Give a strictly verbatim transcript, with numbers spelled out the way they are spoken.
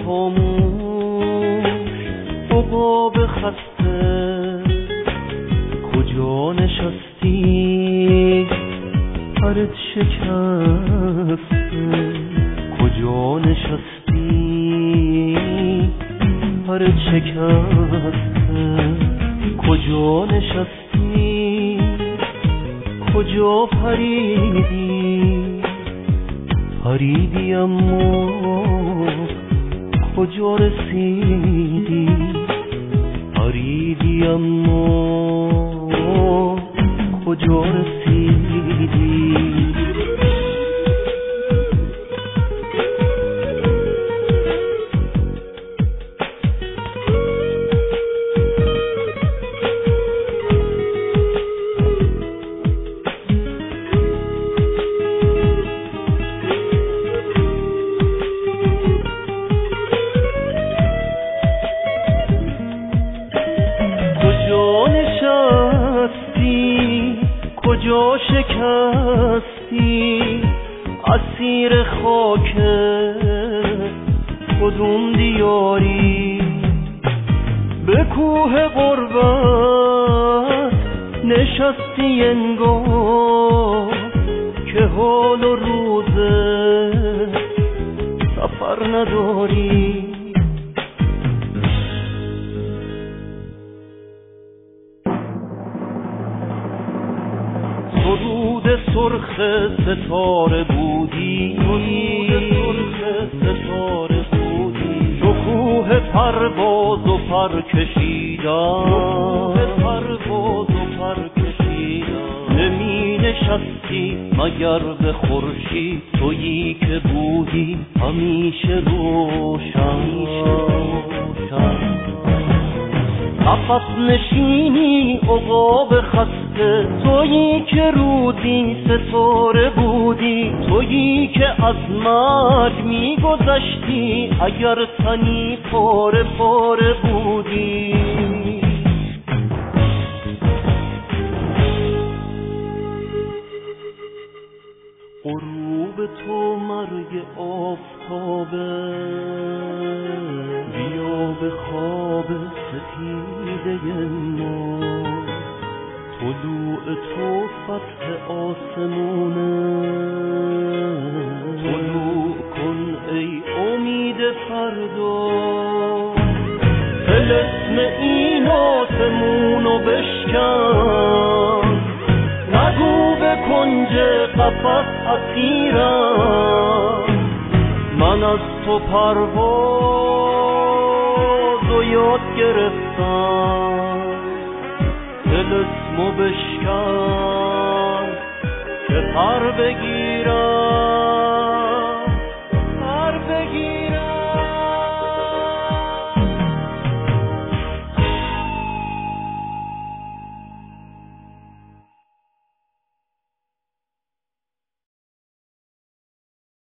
خاموش عقاب خسته کجا نشستی پرت شکسته کجا نشستی پرت شکسته کجا نشستی کجا پریدی پریدی اما کجا رسیدی پریدی اما کجا رسیدی کجا شکستی اسیر خاک کدوم دیاری به کوه غربت نشستی انگار که حال و روز سفر نداری درود سرخ ستاره بودی درود سرخ ستاره بودی شکوه پرواز و پر کشیدن شکوه پرواز و پر کشیدن نمی نشستی مگر به خورشید تویی که بودی همیشه روشن قفس نشینی عقاب خسته تویی که رودی ستاره بودی تویی که از مرگ میگذشتی اگر تنی پاره پاره بودی غروب تو مرگ آفتابه بیا به خواب ستیده ما طلوع تو فتح آسمونه طلوع کن ای امید فردا طلسم این آسمونو بشکن نگو به کنج قفس اسیرم من از تو پرواز و یاد گرفتم طلسمو بشکن که پر بگیرم